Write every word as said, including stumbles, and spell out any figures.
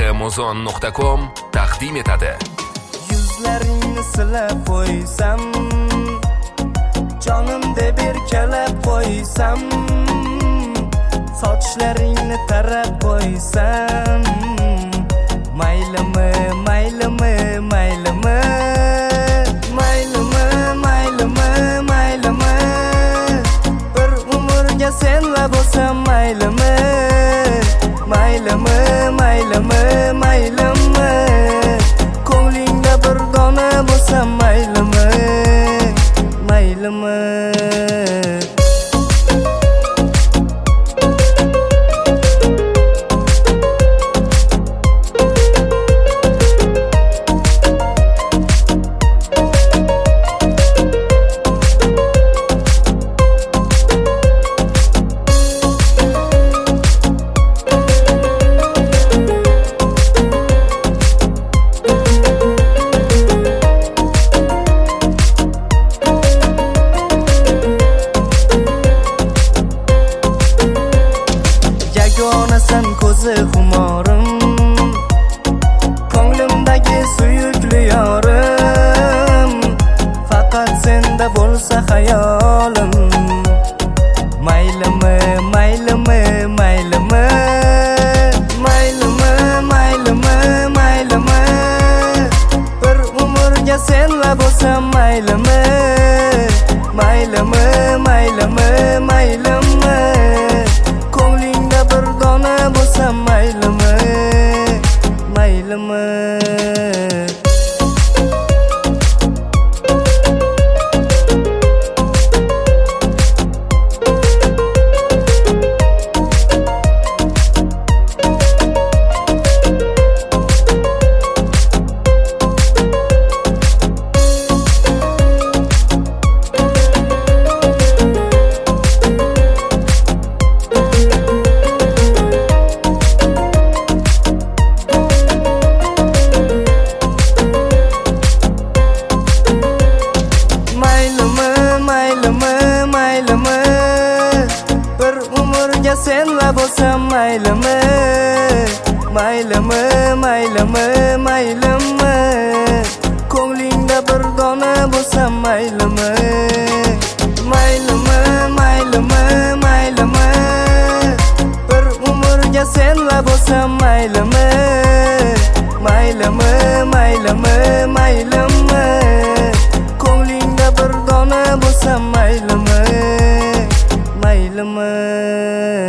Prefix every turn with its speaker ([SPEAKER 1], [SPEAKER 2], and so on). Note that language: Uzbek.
[SPEAKER 1] muzon nuqta com taqdim etadi.
[SPEAKER 2] Yuzlaringni silab qo'ysam, jonim deb erkalab qo'ysam, sochlaringni tarab qo'ysam, maylimi, maylimi, maylimi, maylimi, maylimi, maylimi, bir umrga senla bo'lsam maylimi, maylimi, maylimi, maylimi, ko'nglingda bir dona bo'lsam maylimi, maylimi. Yagonasan ko'zi xumorim, ko'nglimdagi suyukli yorim, faqat senda bo'lsa xayolim, maylimi, maylimi, maylimi, maylimi, maylimi, maylimi, bir umrga senla bo'lsam maylimi, maylimi, maylimi, maylimi, ko'nglingda bir dona bo'lsam maylimi, maylimi. Bir umrga senla bo'lsam maylimi, maylimi, maylimi, maylimi, ko'nglingda bir dona bo'lsam maylimi, maylimi, maylimi, maylimi, bir umrga senla bo'lsam maylimi, maylimi, maylimi, maylimi, ko'nglingda bir dona bo'lsam maylimi, maylimi.